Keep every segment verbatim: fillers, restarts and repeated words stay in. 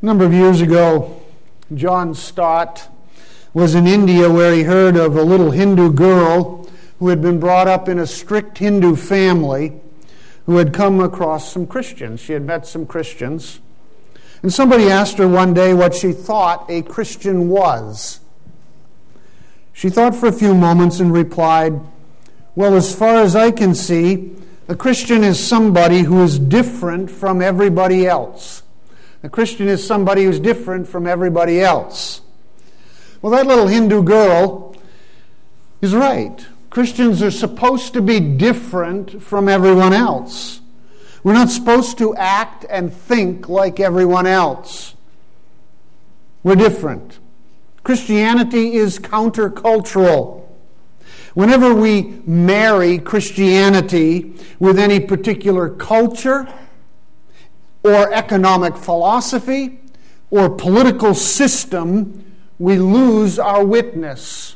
A number of years ago, John Stott was in India where he heard of a little Hindu girl who had been brought up in a strict Hindu family who had come across some Christians. She had met some Christians. And somebody asked her one day what she thought a Christian was. She thought for a few moments and replied, "Well, as far as I can see, a Christian is somebody who is different from everybody else. A Christian is somebody who's different from everybody else." Well, that little Hindu girl is right. Christians are supposed to be different from everyone else. We're not supposed to act and think like everyone else. We're different. Christianity is countercultural. Whenever we marry Christianity with any particular culture or economic philosophy or political system, we lose our witness.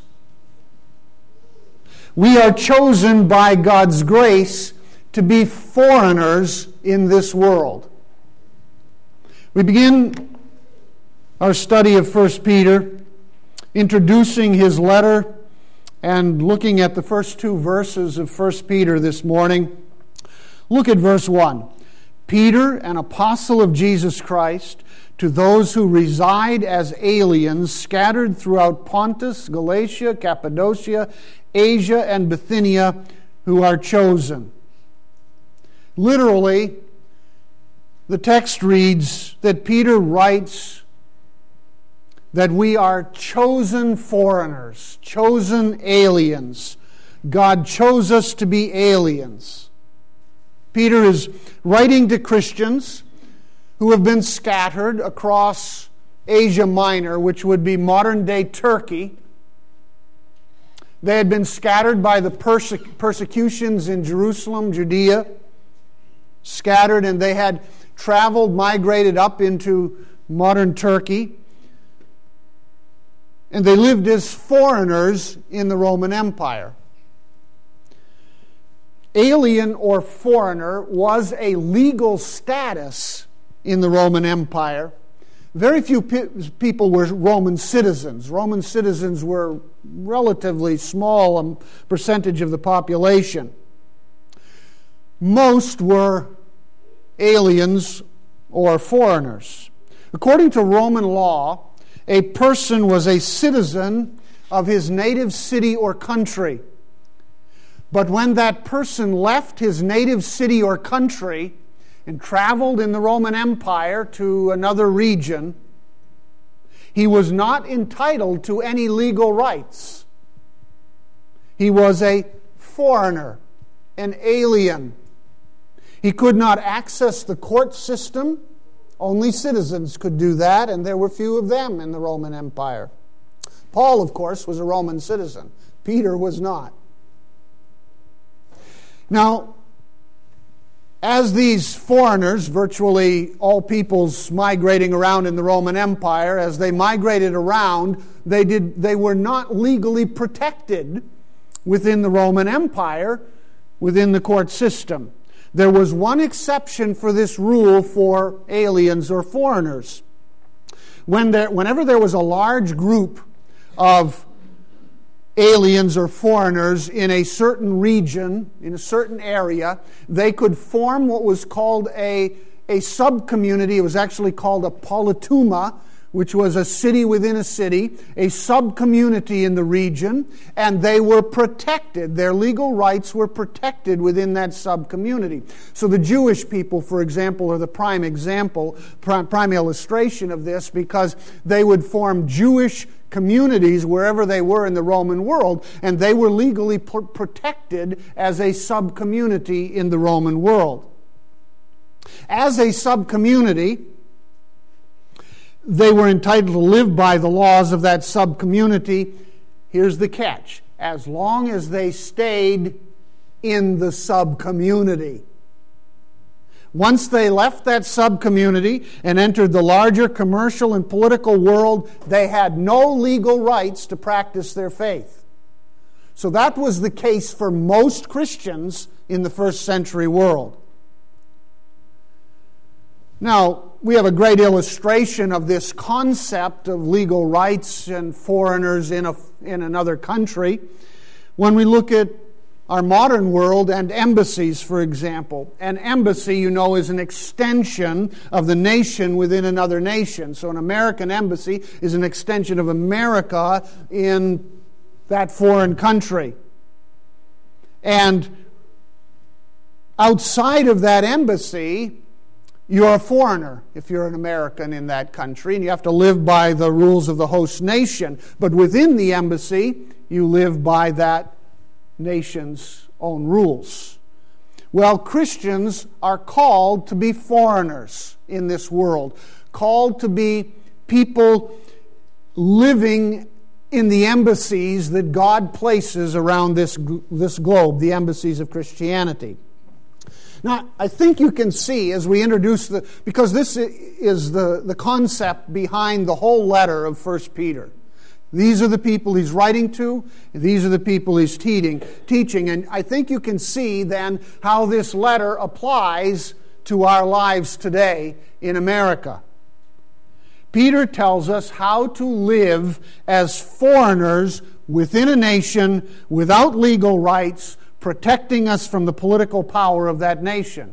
We are chosen by God's grace to be foreigners in this world. We begin our study of First Peter, introducing his letter and looking at the first two verses of First Peter this morning. Look at verse one. Peter, an apostle of Jesus Christ, to those who reside as aliens scattered throughout Pontus, Galatia, Cappadocia, Asia, and Bithynia, who are chosen. Literally, the text reads that Peter writes that we are chosen foreigners, chosen aliens. God chose us to be aliens. Peter is writing to Christians who have been scattered across Asia Minor, which would be modern-day Turkey. They had been scattered by the perse- persecutions in Jerusalem, Judea, scattered, and they had traveled, migrated up into modern Turkey. And they lived as foreigners in the Roman Empire. Alien or foreigner was a legal status in the Roman Empire. Very few pe- people were Roman citizens. Roman citizens were relatively small um, percentage of the population. Most were aliens or foreigners. According to Roman law, a person was a citizen of his native city or country. But when that person left his native city or country and traveled in the Roman Empire to another region, he was not entitled to any legal rights. He was a foreigner, an alien. He could not access the court system. Only citizens could do that, and there were few of them in the Roman Empire. Paul, of course, was a Roman citizen. Peter was not. Now, as these foreigners, virtually all peoples migrating around in the Roman Empire, as they migrated around, they did they were not legally protected within the Roman Empire, within the court system. There was one exception for this rule for aliens or foreigners. When there, whenever there was a large group of aliens or foreigners in a certain region, in a certain area, they could form what was called a, a sub-community. It was actually called a politeuma, which was a city within a city, a sub-community in the region, and they were protected. Their legal rights were protected within that sub-community. So the Jewish people, for example, are the prime example, prime, prime illustration of this, because they would form Jewish communities wherever they were in the Roman world, and they were legally p- protected as a sub-community in the Roman world. As a sub-community, they were entitled to live by the laws of that sub-community. Here's the catch: as long as they stayed in the sub-community. Once they left that sub-community and entered the larger commercial and political world, they had no legal rights to practice their faith. So that was the case for most Christians in the first century world. Now, we have a great illustration of this concept of legal rights and foreigners in a, in another country when we look at our modern world and embassies, for example. An embassy, you know, is an extension of the nation within another nation. So an American embassy is an extension of America in that foreign country. And outside of that embassy, you're a foreigner if you're an American in that country, and you have to live by the rules of the host nation. But within the embassy, you live by that nation's own rules. Well, Christians are called to be foreigners in this world, called to be people living in the embassies that God places around this, this globe, the embassies of Christianity. Now, I think you can see as we introduce the, because this is the, the concept behind the whole letter of First Peter. These are the people he's writing to, these are the people he's teaching, teaching, and I think you can see then how this letter applies to our lives today in America. Peter tells us how to live as foreigners within a nation without legal rights, protecting us from the political power of that nation.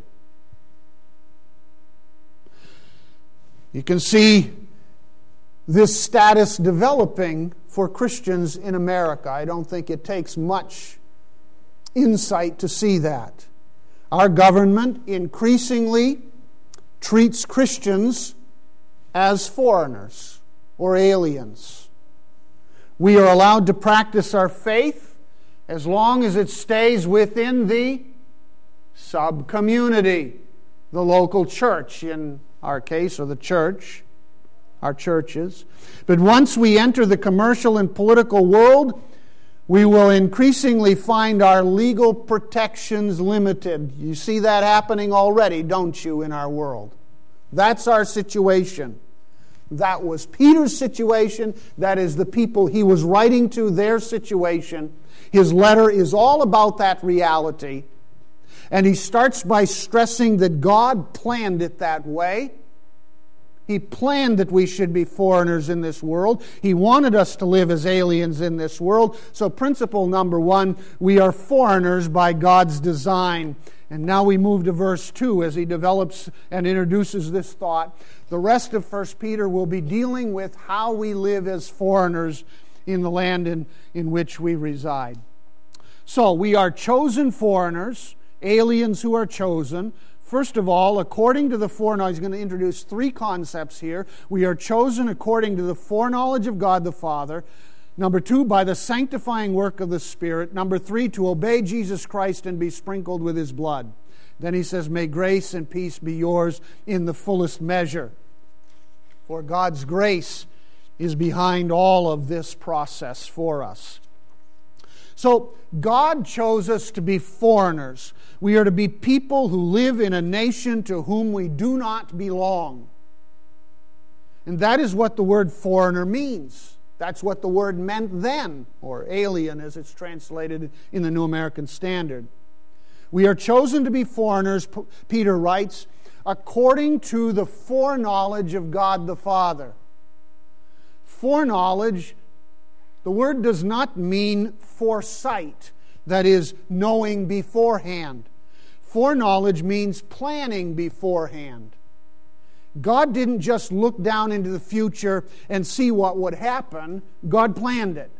You can see this status developing for Christians in America. I don't think it takes much insight to see that. Our government increasingly treats Christians as foreigners or aliens. We are allowed to practice our faith as long as it stays within the sub-community, the local church in our case, or the church, our churches. But once we enter the commercial and political world, we will increasingly find our legal protections limited. You see that happening already, don't you, in our world? That's our situation. That was Peter's situation. That is the people he was writing to, their situation. His letter is all about that reality. And he starts by stressing that God planned it that way. He planned that we should be foreigners in this world. He wanted us to live as aliens in this world. So principle number one, we are foreigners by God's design. And now we move to verse two as he develops and introduces this thought. The rest of First Peter will be dealing with how we live as foreigners in the land in, in which we reside. So we are chosen foreigners, aliens who are chosen. First of all, according to the foreknowledge, he's going to introduce three concepts here. We are chosen according to the foreknowledge of God the Father. Number two, by the sanctifying work of the Spirit. Number three, to obey Jesus Christ and be sprinkled with His blood. Then he says, may grace and peace be yours in the fullest measure. For God's grace is behind all of this process for us. So God chose us to be foreigners. We are to be people who live in a nation to whom we do not belong. And that is what the word foreigner means. That's what the word meant then, or alien as it's translated in the New American Standard. We are chosen to be foreigners, Peter writes, according to the foreknowledge of God the Father. Foreknowledge, the word does not mean foresight, that is, knowing beforehand. Foreknowledge means planning beforehand. God didn't just look down into the future and see what would happen. God planned it.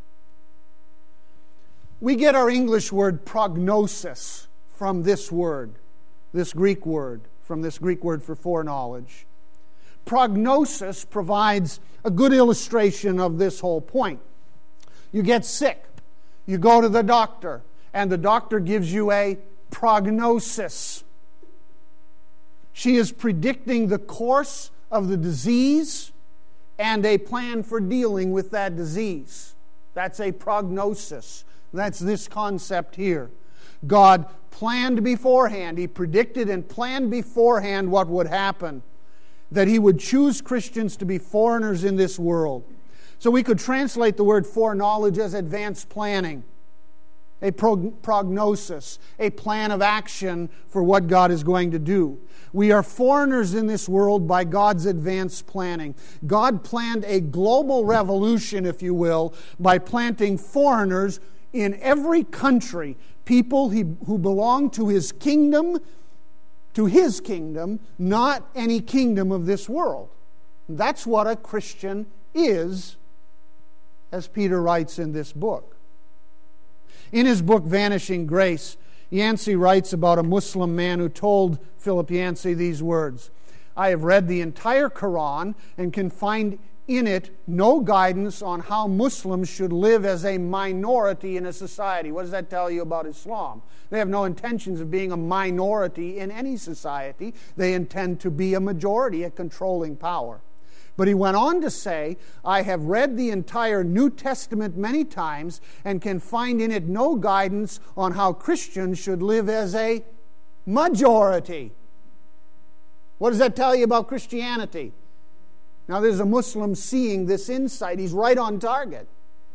We get our English word prognosis from this word, this Greek word, from this Greek word for foreknowledge. Prognosis provides a good illustration of this whole point. You get sick, you go to the doctor, and the doctor gives you a prognosis. She is predicting the course of the disease and a plan for dealing with that disease. That's a prognosis. That's this concept here. God planned beforehand. He predicted and planned beforehand what would happen. That He would choose Christians to be foreigners in this world. So we could translate the word foreknowledge as advanced planning. a prog- prognosis, a plan of action for what God is going to do. We are foreigners in this world by God's advanced planning. God planned a global revolution, if you will, by planting foreigners in every country, people he, who belong to His kingdom, to His kingdom, not any kingdom of this world. That's what a Christian is, as Peter writes in this book. In his book, Vanishing Grace, Yancey writes about a Muslim man who told Philip Yancey these words: "I have read the entire Quran and can find in it no guidance on how Muslims should live as a minority in a society." What does that tell you about Islam? They have no intentions of being a minority in any society. They intend to be a majority, a controlling power. But he went on to say, "I have read the entire New Testament many times and can find in it no guidance on how Christians should live as a majority." What does that tell you about Christianity? Now there's a Muslim seeing this insight. He's right on target.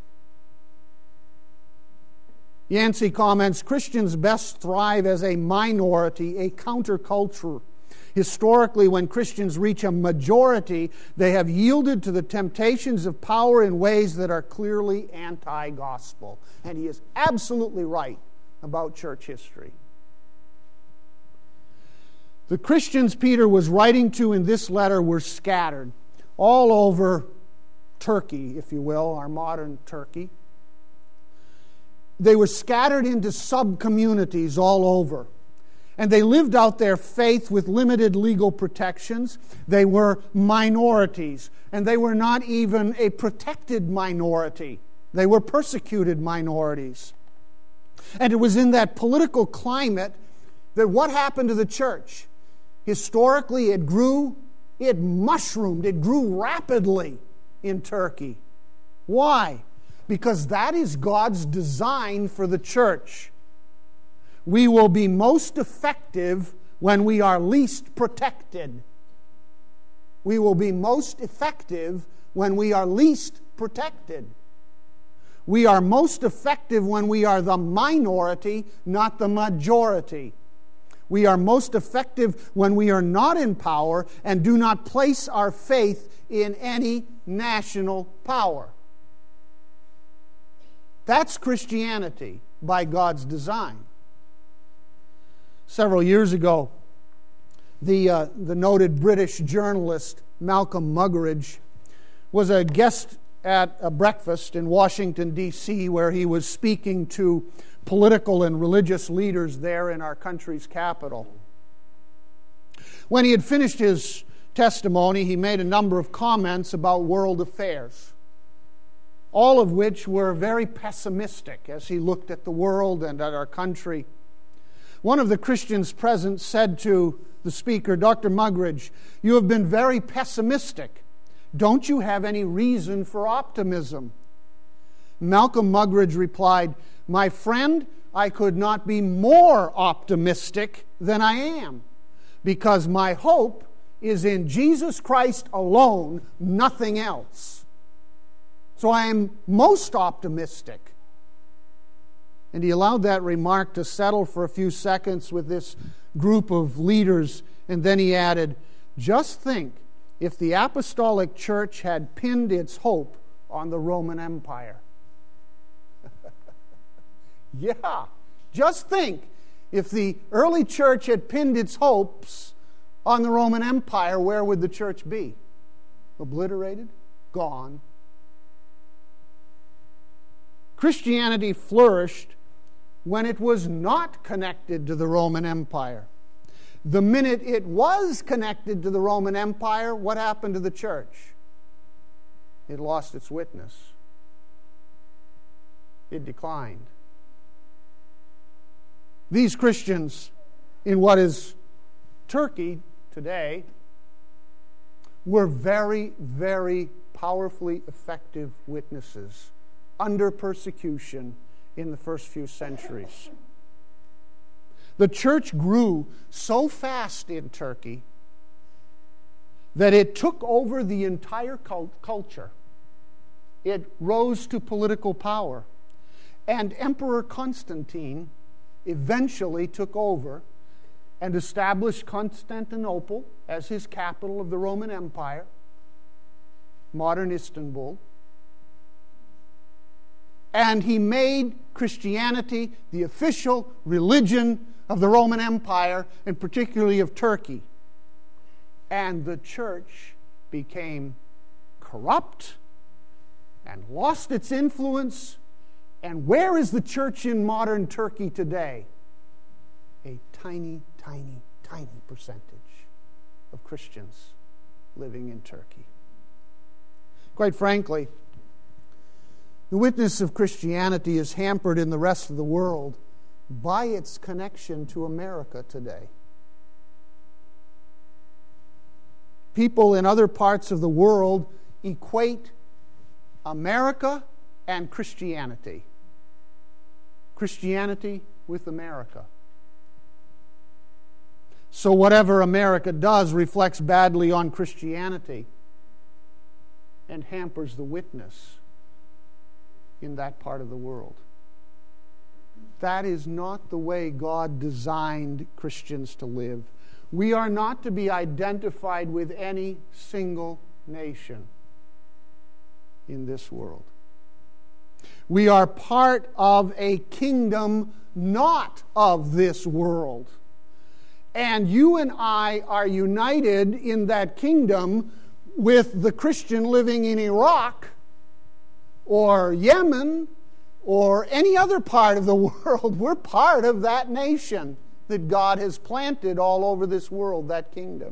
Yancey comments, "Christians best thrive as a minority, a counterculture. Historically, when Christians reach a majority, they have yielded to the temptations of power in ways that are clearly anti-gospel." And he is absolutely right about church history. The Christians Peter was writing to in this letter were scattered all over Turkey, if you will, our modern Turkey. They were scattered into sub-communities all over. And they lived out their faith with limited legal protections. They were minorities. And they were not even a protected minority. They were persecuted minorities. And it was in that political climate that what happened to the church? Historically, it grew, it mushroomed, it grew rapidly in Turkey. Why? Because that is God's design for the church. We will be most effective when we are least protected. We will be most effective when we are least protected. We are most effective when we are the minority, not the majority. We are most effective when we are not in power and do not place our faith in any national power. That's Christianity by God's design. Several years ago, the, uh, the noted British journalist Malcolm Muggeridge was a guest at a breakfast in Washington, D C, where he was speaking to political and religious leaders there in our country's capital. When he had finished his testimony, he made a number of comments about world affairs, all of which were very pessimistic as he looked at the world and at our country. One of the Christians present said to the speaker, "Doctor Muggeridge, you have been very pessimistic. Don't you have any reason for optimism?" Malcolm Muggeridge replied, "My friend, I could not be more optimistic than I am, because my hope is in Jesus Christ alone, nothing else. So I am most optimistic." And he allowed that remark to settle for a few seconds with this group of leaders, and then he added, "Just think if the apostolic church had pinned its hope on the Roman Empire." Yeah, just think if the early church had pinned its hopes on the Roman Empire, where would the church be? Obliterated? Gone. Christianity flourished when it was not connected to the Roman Empire. The minute it was connected to the Roman Empire, what happened to the church? It lost its witness. It declined. These Christians in what is Turkey today were very, very powerfully effective witnesses under persecution in the first few centuries. The church grew so fast in Turkey that it took over the entire cult- culture. It rose to political power. And Emperor Constantine eventually took over and established Constantinople as his capital of the Roman Empire, modern Istanbul. And he made Christianity the official religion of the Roman Empire, and particularly of Turkey. And the church became corrupt and lost its influence. And where is the church in modern Turkey today? A tiny, tiny, tiny percentage of Christians living in Turkey. Quite frankly, the witness of Christianity is hampered in the rest of the world by its connection to America today. People in other parts of the world equate America and Christianity. Christianity with America. So whatever America does reflects badly on Christianity and hampers the witness in that part of the world. That is not the way God designed Christians to live. We are not to be identified with any single nation in this world. We are part of a kingdom not of this world. And you and I are united in that kingdom with the Christian living in Iraq or Yemen or any other part of the world. We're part of that nation that God has planted all over this world, that kingdom.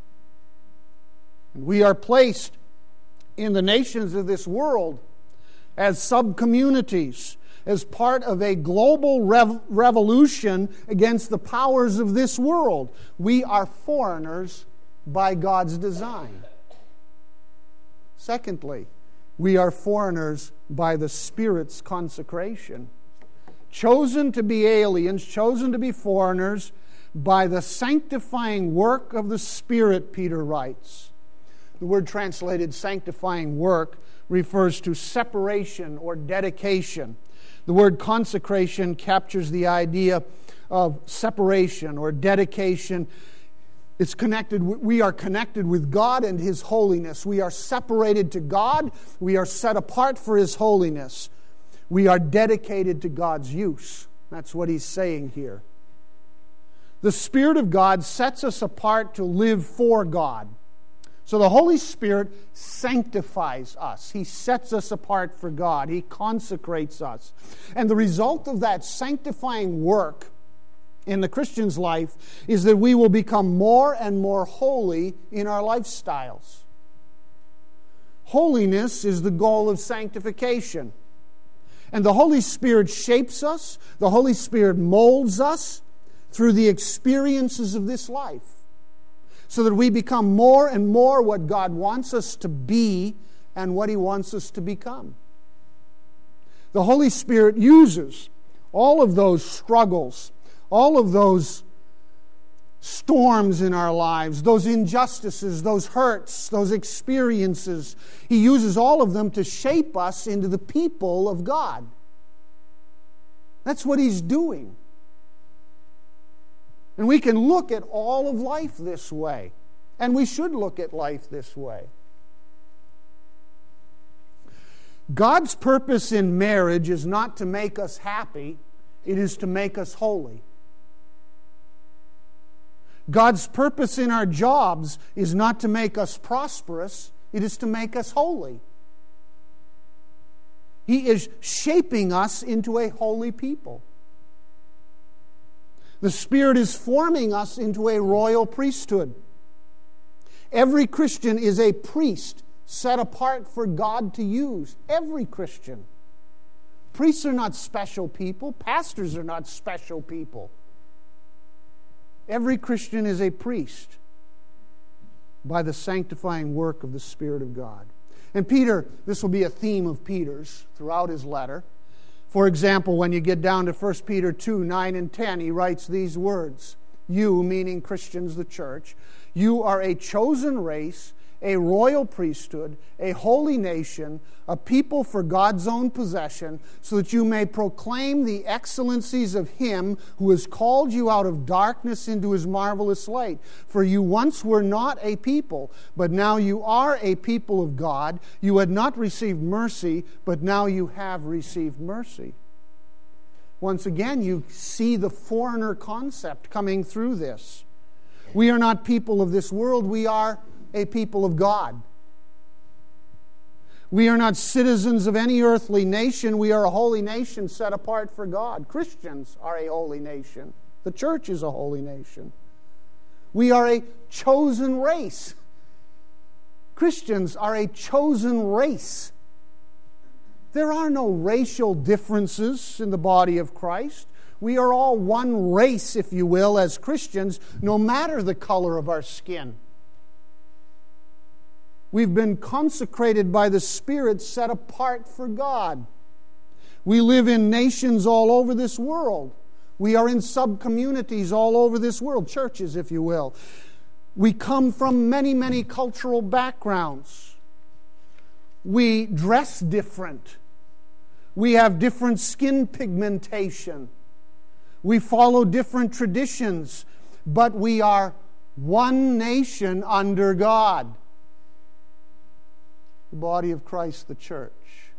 And we are placed in the nations of this world as sub-communities, as part of a global rev- revolution against the powers of this world. We are foreigners by God's design. Secondly, we are foreigners by the Spirit's consecration. Chosen to be aliens, chosen to be foreigners by the sanctifying work of the Spirit, Peter writes. The word translated sanctifying work refers to separation or dedication. The word consecration captures the idea of separation or dedication. It's connected. We are connected with God and His holiness. We are separated to God. We are set apart for His holiness. We are dedicated to God's use. That's what he's saying here. The Spirit of God sets us apart to live for God. So the Holy Spirit sanctifies us. He sets us apart for God. He consecrates us. And the result of that sanctifying work in the Christian's life is that we will become more and more holy in our lifestyles. Holiness is the goal of sanctification. And the Holy Spirit shapes us. The Holy Spirit molds us through the experiences of this life, so that we become more and more what God wants us to be and what He wants us to become. The Holy Spirit uses all of those struggles, all of those storms in our lives, those injustices, those hurts, those experiences. He uses all of them to shape us into the people of God. That's what He's doing. And we can look at all of life this way. And we should look at life this way. God's purpose in marriage is not to make us happy. It is to make us holy. God's purpose in our jobs is not to make us prosperous. It is to make us holy. He is shaping us into a holy people. The Spirit is forming us into a royal priesthood. Every Christian is a priest set apart for God to use. Every Christian. Priests are not special people. Pastors are not special people. Every Christian is a priest by the sanctifying work of the Spirit of God. And Peter, this will be a theme of Peter's throughout his letter. For example, when you get down to First Peter two, nine and ten, he writes these words. You, meaning Christians, the church, you are a chosen race, a royal priesthood, a holy nation, a people for God's own possession, so that you may proclaim the excellencies of Him who has called you out of darkness into His marvelous light. For you once were not a people, but now you are a people of God. You had not received mercy, but now you have received mercy. Once again, you see the foreigner concept coming through this. We are not people of this world. We are a people of God. We are not citizens of any earthly nation. We are a holy nation set apart for God. Christians are a holy nation. The church is a holy nation. We are a chosen race. Christians are a chosen race. There are no racial differences in the body of Christ. We are all one race, if you will, as Christians, no matter the color of our skin. We've been consecrated by the Spirit, set apart for God. We live in nations all over this world. We are in sub-communities all over this world, churches, if you will. We come from many, many cultural backgrounds. We dress different. We have different skin pigmentation. We follow different traditions, but we are one nation under God. The body of Christ, the church.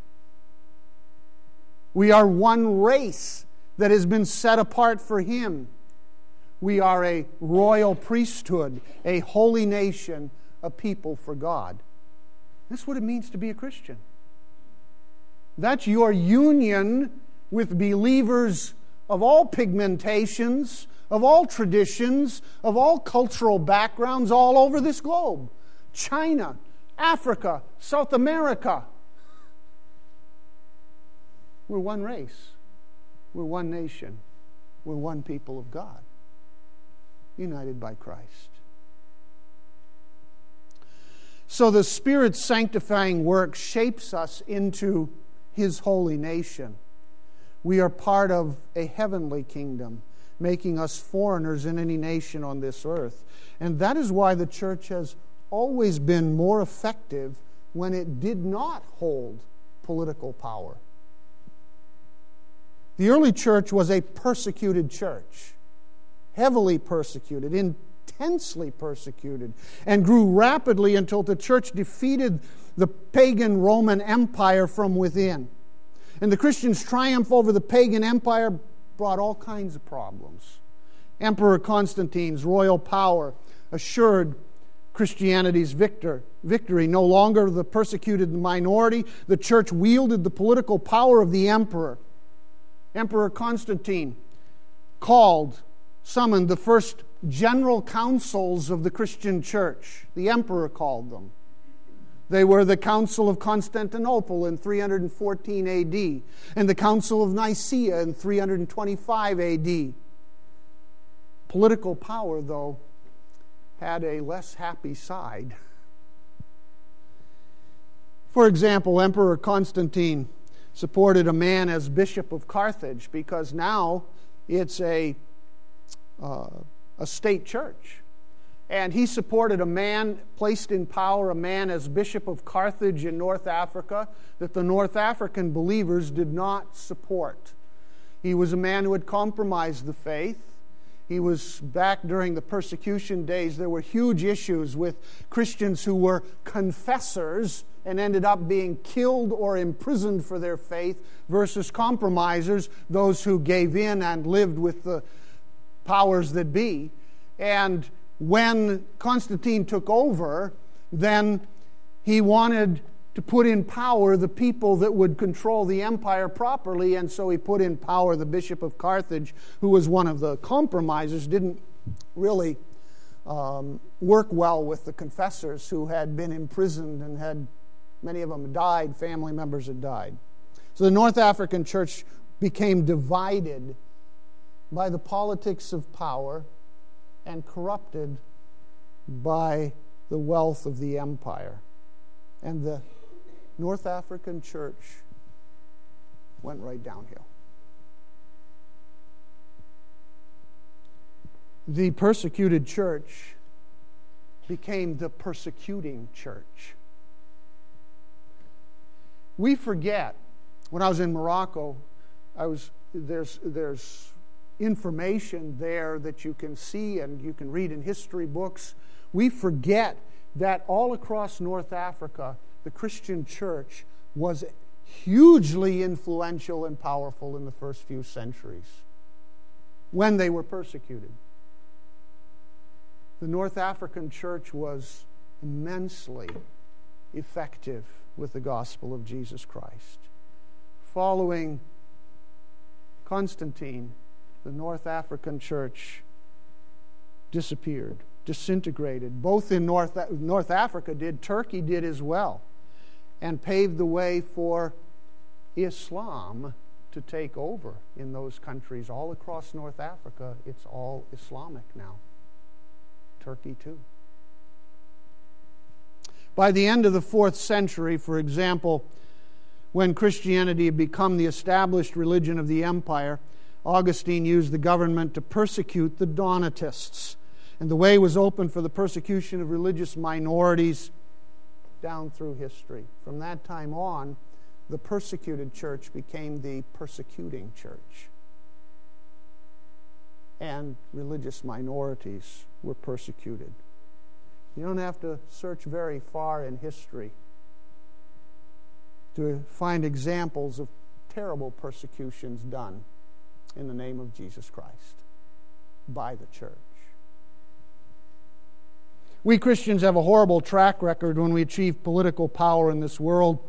We are one race that has been set apart for Him. We are a royal priesthood, a holy nation, a people for God. That's what it means to be a Christian. That's your union with believers of all pigmentations, of all traditions, of all cultural backgrounds all over this globe. China, Africa, South America. We're one race. We're one nation. We're one people of God, united by Christ. So the Spirit's sanctifying work shapes us into His holy nation. We are part of a heavenly kingdom, making us foreigners in any nation on this earth. And that is why the church has always been more effective when it did not hold political power. The early church was a persecuted church, heavily persecuted, intensely persecuted, and grew rapidly until the church defeated the pagan Roman Empire from within. And the Christians' triumph over the pagan empire brought all kinds of problems. Emperor Constantine's royal power assured Christianity's victor, victory. No longer the persecuted minority, the church wielded the political power of the emperor. Emperor Constantine called, summoned the first general councils of the Christian church. The emperor called them. They were the Council of Constantinople in three hundred fourteen A D and the Council of Nicaea in three hundred twenty-five A D. Political power, though, had a less happy side. For example, Emperor Constantine supported a man as Bishop of Carthage because now it's a, uh, a state church. And he supported a man placed in power, a man as Bishop of Carthage in North Africa, that the North African believers did not support. He was a man who had compromised the faith. He was back during the persecution days. There were huge issues with Christians who were confessors and ended up being killed or imprisoned for their faith versus compromisers, those who gave in and lived with the powers that be. And when Constantine took over, then he wanted to put in power the people that would control the empire properly, and so he put in power the Bishop of Carthage, who was one of the compromisers, didn't really um, work well with the confessors who had been imprisoned and had, many of them died, family members had died. So the North African church became divided by the politics of power and corrupted by the wealth of the empire. And the North African church went right downhill. The persecuted church became the persecuting church. We forget. When I was in Morocco, I was there's there's information there that you can see and you can read in history books. We forget that all across North Africa, the Christian church was hugely influential and powerful in the first few centuries when they were persecuted. The North African church was immensely effective with the gospel of Jesus Christ. Following Constantine, the North African church disappeared, disintegrated. Both in North, North Africa did, Turkey did as well, and paved the way for Islam to take over in those countries. All across North Africa, it's all Islamic now. Turkey too. By the end of the fourth century, for example, when Christianity had become the established religion of the empire, Augustine used the government to persecute the Donatists. And the way was open for the persecution of religious minorities down through history. From that time on, the persecuted church became the persecuting church. And religious minorities were persecuted. You don't have to search very far in history to find examples of terrible persecutions done in the name of Jesus Christ by the church. We Christians have a horrible track record when we achieve political power in this world.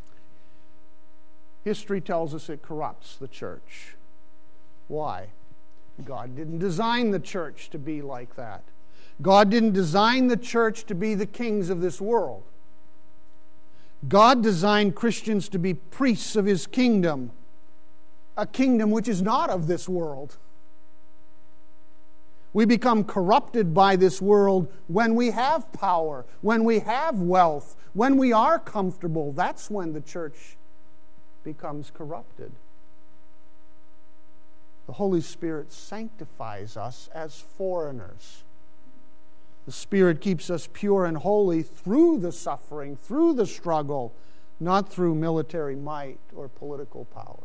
History tells us it corrupts the church. Why? God didn't design the church to be like that. God didn't design the church to be the kings of this world. God designed Christians to be priests of His kingdom, a kingdom which is not of this world. We become corrupted by this world when we have power, when we have wealth, when we are comfortable. That's when the church becomes corrupted. The Holy Spirit sanctifies us as foreigners. The Spirit keeps us pure and holy through the suffering, through the struggle, not through military might or political power.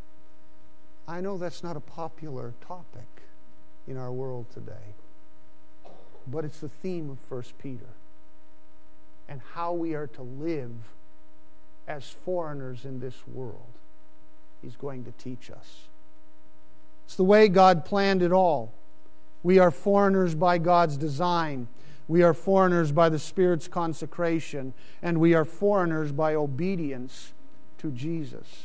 I know that's not a popular topic in our world today, but it's the theme of First Peter and how we are to live as foreigners in this world. He's going to teach us. It's the way God planned it all. We are foreigners by God's design. We are foreigners by the Spirit's consecration. And we are foreigners by obedience to Jesus.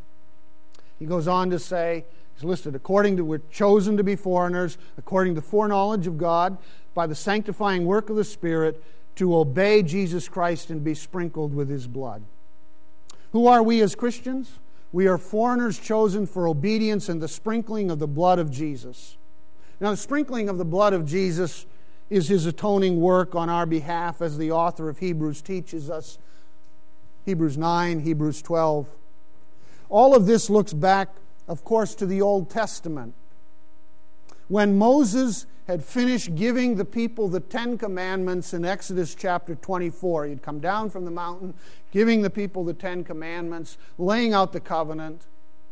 He goes on to say, he's listed, according to, we're chosen to be foreigners, according to foreknowledge of God, by the sanctifying work of the Spirit, to obey Jesus Christ and be sprinkled with His blood. Who are we as Christians? We are foreigners chosen for obedience and the sprinkling of the blood of Jesus. Now, the sprinkling of the blood of Jesus is His atoning work on our behalf, as the author of Hebrews teaches us. Hebrews nine, Hebrews twelve. All of this looks back, of course, to the Old Testament. When Moses had finished giving the people the Ten Commandments in Exodus chapter twenty-four, he'd come down from the mountain, giving the people the Ten Commandments, laying out the covenant.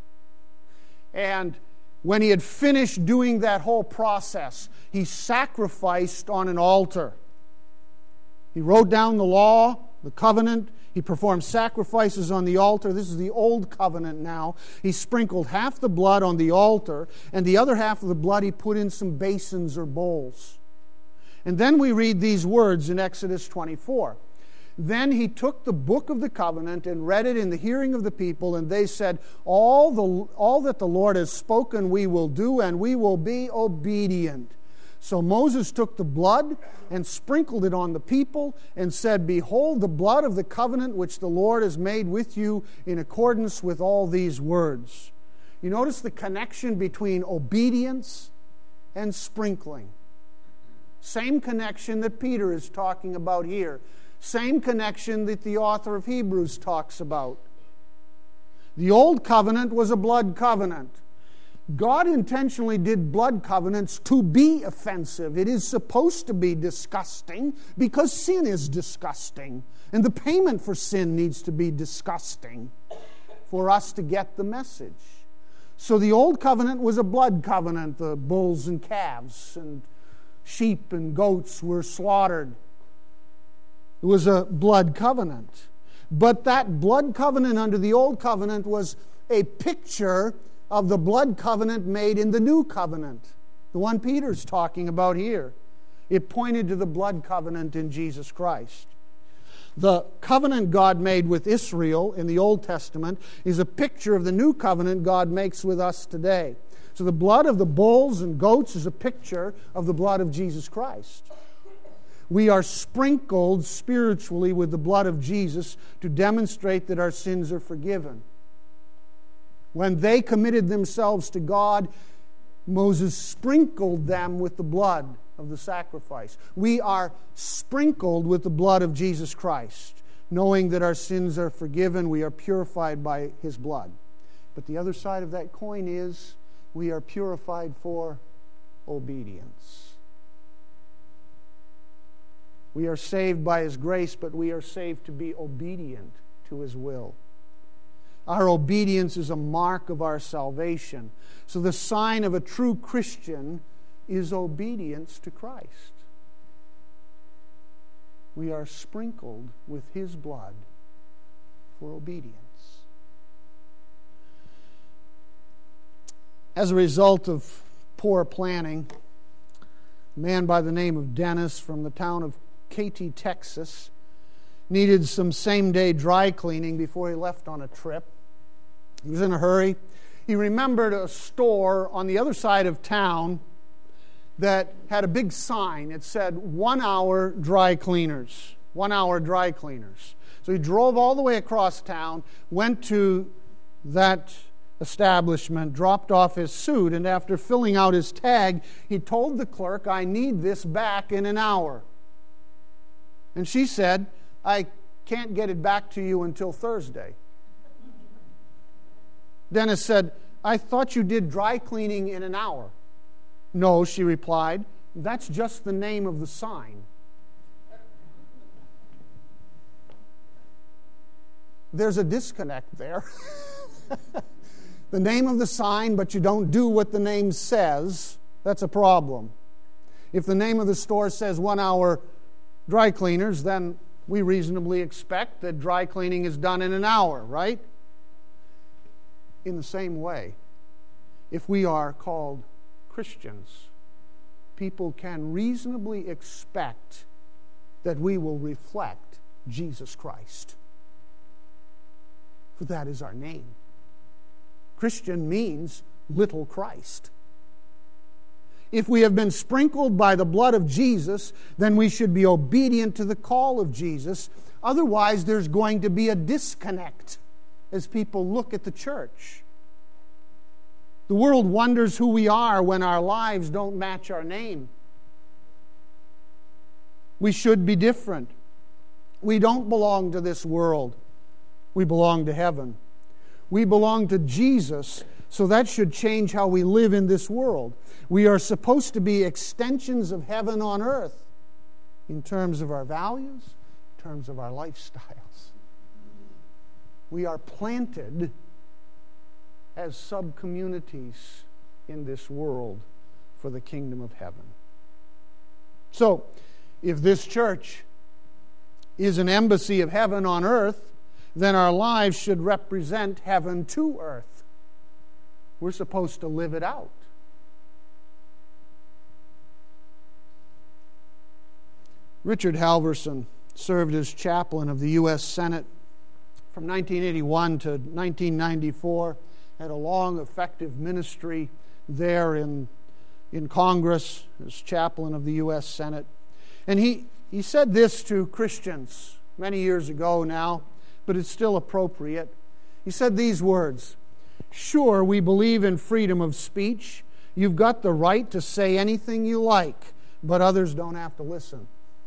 And when he had finished doing that whole process, he sacrificed on an altar. He wrote down the law, the covenant. He performed sacrifices on the altar. This is the old covenant now. He sprinkled half the blood on the altar, and the other half of the blood he put in some basins or bowls. And then we read these words in Exodus twenty-four. Then he took the book of the covenant and read it in the hearing of the people, and they said, all, the, all that the Lord has spoken we will do, and we will be obedient. So Moses took the blood and sprinkled it on the people and said, behold the blood of the covenant which the Lord has made with you in accordance with all these words. You notice the connection between obedience and sprinkling. Same connection that Peter is talking about here. Same connection that the author of Hebrews talks about. The old covenant was a blood covenant. God intentionally did blood covenants to be offensive. It is supposed to be disgusting because sin is disgusting. And the payment for sin needs to be disgusting for us to get the message. So the old covenant was a blood covenant. The bulls and calves and sheep and goats were slaughtered. It was a blood covenant. But that blood covenant under the old covenant was a picture of the blood covenant made in the new covenant, the one Peter's talking about here. It pointed to the blood covenant in Jesus Christ. The covenant God made with Israel in the Old Testament is a picture of the new covenant God makes with us today. So the blood of the bulls and goats is a picture of the blood of Jesus Christ. We are sprinkled spiritually with the blood of Jesus to demonstrate that our sins are forgiven. When they committed themselves to God, Moses sprinkled them with the blood of the sacrifice. We are sprinkled with the blood of Jesus Christ. Knowing that our sins are forgiven, we are purified by His blood. But the other side of that coin is we are purified for obedience. We are saved by His grace, but we are saved to be obedient to His will. Our obedience is a mark of our salvation. So the sign of a true Christian is obedience to Christ. We are sprinkled with His blood for obedience. As a result of poor planning, a man by the name of Dennis from the town of Katy, Texas, needed some same-day dry cleaning before he left on a trip. He was in a hurry. He remembered a store on the other side of town that had a big sign. It said, one hour dry cleaners. One hour dry cleaners. So he drove all the way across town, went to that establishment, dropped off his suit, and after filling out his tag, he told the clerk, I need this back in an hour. And she said, I can't get it back to you until Thursday. Dennis said, I thought you did dry cleaning in an hour. No, she replied, that's just the name of the sign. There's a disconnect there. The name of the sign, but you don't do what the name says, that's a problem. If the name of the store says one hour dry cleaners, then we reasonably expect that dry cleaning is done in an hour, right? In the same way, if we are called Christians, people can reasonably expect that we will reflect Jesus Christ. For that is our name. Christian means little Christ. If we have been sprinkled by the blood of Jesus, then we should be obedient to the call of Jesus. Otherwise, there's going to be a disconnect as people look at the church. The world wonders who we are when our lives don't match our name. We should be different. We don't belong to this world. We belong to heaven. We belong to Jesus, so that should change how we live in this world. We are supposed to be extensions of heaven on earth in terms of our values, in terms of our lifestyles. We are planted as sub-communities in this world for the kingdom of heaven. So, if this church is an embassy of heaven on earth, then our lives should represent heaven to earth. We're supposed to live it out. Richard Halverson served as chaplain of the U S Senate from nineteen eighty-one to nineteen ninety-four, had a long, effective ministry there in, in Congress as chaplain of the U S Senate. And he, he said this to Christians many years ago now, but it's still appropriate. He said these words, "Sure, we believe in freedom of speech. You've got the right to say anything you like, but others don't have to listen.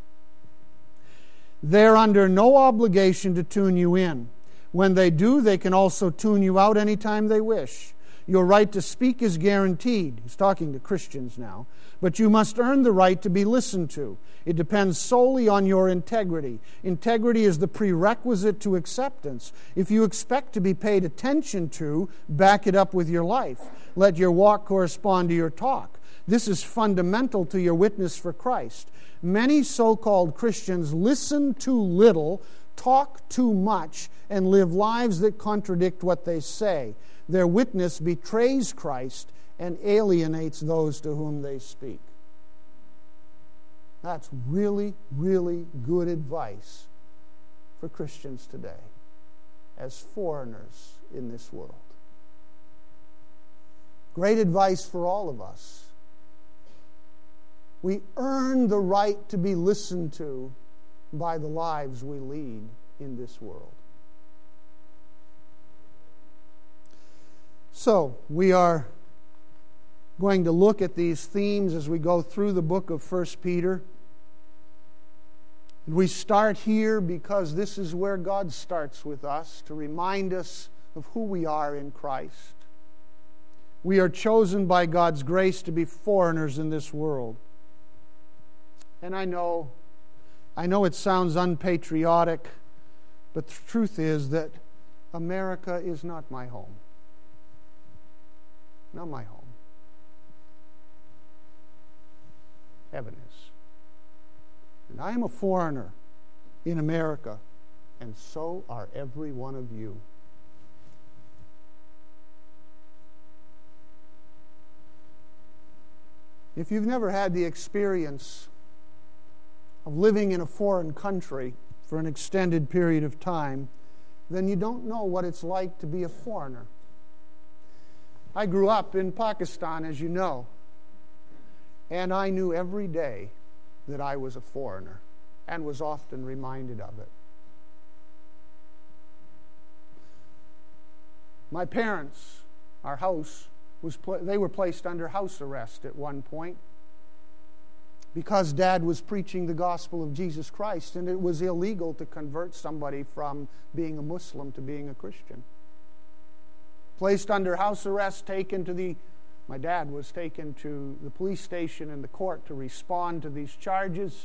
They're under no obligation to tune you in. When they do, they can also tune you out anytime they wish. Your right to speak is guaranteed. He's talking to Christians now. But you must earn the right to be listened to. It depends solely on your integrity. Integrity is the prerequisite to acceptance. If you expect to be paid attention to, back it up with your life. Let your walk correspond to your talk. This is fundamental to your witness for Christ. Many so-called Christians listen too little, talk too much, and live lives that contradict what they say. Their witness betrays Christ and alienates those to whom they speak. That's really, really good advice for Christians today as foreigners in this world. Great advice for all of us. We earn the right to be listened to by the lives we lead in this world. So, we are going to look at these themes as we go through the book of First Peter. And we start here because this is where God starts with us, to remind us of who we are in Christ. We are chosen by God's grace to be foreigners in this world. And I know, I know it sounds unpatriotic, but the truth is that America is not my home. Not my home. Heaven is. And I am a foreigner in America, and so are every one of you. If you've never had the experience of living in a foreign country for an extended period of time, then you don't know what it's like to be a foreigner. I grew up in Pakistan, as you know, and I knew every day that I was a foreigner and was often reminded of it. My parents, our house, was pl- they were placed under house arrest at one point because Dad was preaching the gospel of Jesus Christ, and it was illegal to convert somebody from being a Muslim to being a Christian. Placed under house arrest, taken to the, my dad was taken to the police station and the court to respond to these charges.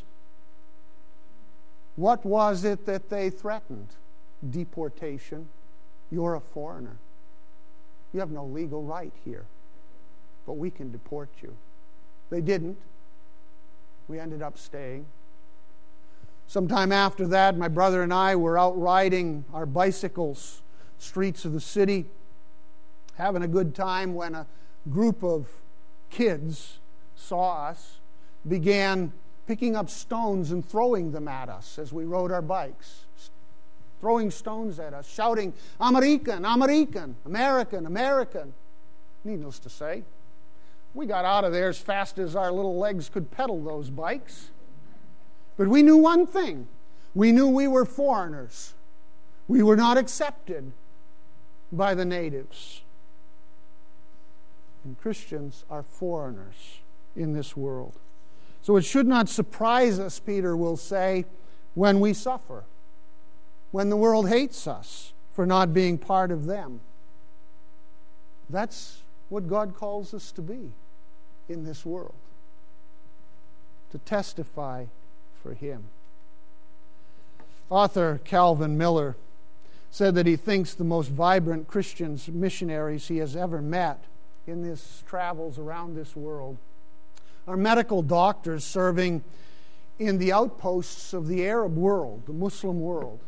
What was it that they threatened? Deportation. You're a foreigner. You have no legal right here, but we can deport you. They didn't. We ended up staying. Sometime after that, my brother and I were out riding our bicycles, streets of the city, having a good time, when a group of kids saw us, began picking up stones and throwing them at us as we rode our bikes. Throwing stones at us, shouting, "American, American, American, American." Needless to say, we got out of there as fast as our little legs could pedal those bikes. But we knew one thing. We knew we were foreigners. We were not accepted by the natives. And Christians are foreigners in this world. So it should not surprise us, Peter will say, when we suffer, when the world hates us for not being part of them. That's what God calls us to be in this world, to testify for Him. Author Calvin Miller said that he thinks the most vibrant Christian missionaries he has ever met in his travels around this world are medical doctors serving in the outposts of the Arab world, the Muslim world.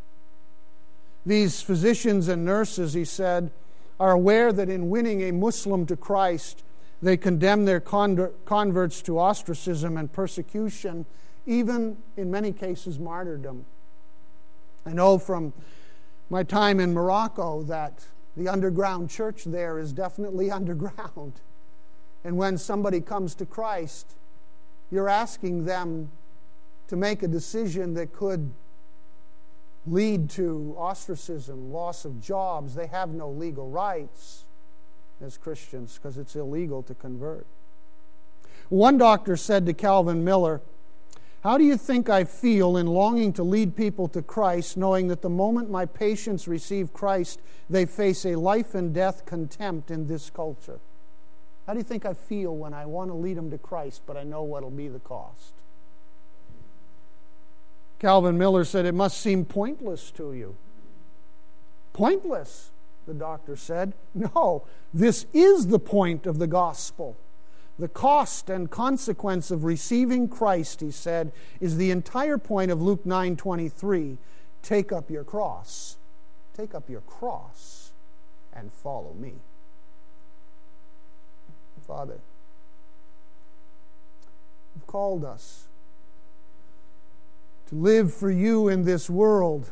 These physicians and nurses, he said, are aware that in winning a Muslim to Christ, they condemn their con- converts to ostracism and persecution, even in many cases martyrdom. I know from my time in Morocco that the underground church there is definitely underground. And when somebody comes to Christ, you're asking them to make a decision that could lead to ostracism, loss of jobs. They have no legal rights as Christians because it's illegal to convert. One doctor said to Calvin Miller How do you think I feel in longing to lead people to Christ, knowing that the moment my patients receive Christ, they face a life and death contempt in this culture? How do you think I feel when I want to lead them to Christ, but I know what will be the cost? Calvin Miller said, it must seem pointless to you. Pointless, the doctor said. No, this is the point of the gospel. The cost and consequence of receiving Christ, he said, is the entire point of Luke nine twenty-three. Take up your cross. Take up your cross and follow me. Father, you've called us to live for you in this world.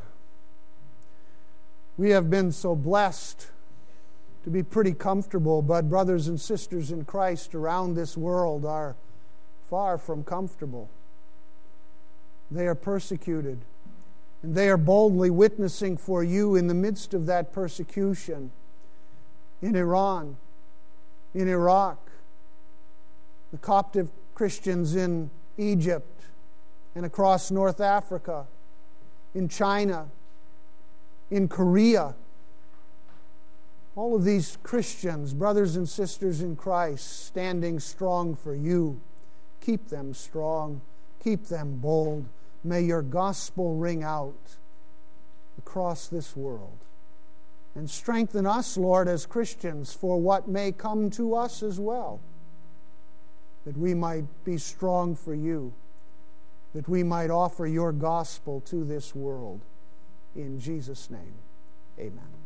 We have been so blessed to be pretty comfortable, but brothers and sisters in Christ around this world are far from comfortable. They are persecuted, and they are boldly witnessing for you in the midst of that persecution in Iran, in Iraq, the Coptic Christians in Egypt and across North Africa, in China, in Korea. All of these Christians, brothers and sisters in Christ, standing strong for you. Keep them strong. Keep them bold. May your gospel ring out across this world. And strengthen us, Lord, as Christians for what may come to us as well. That we might be strong for you. That we might offer your gospel to this world. In Jesus' name, amen.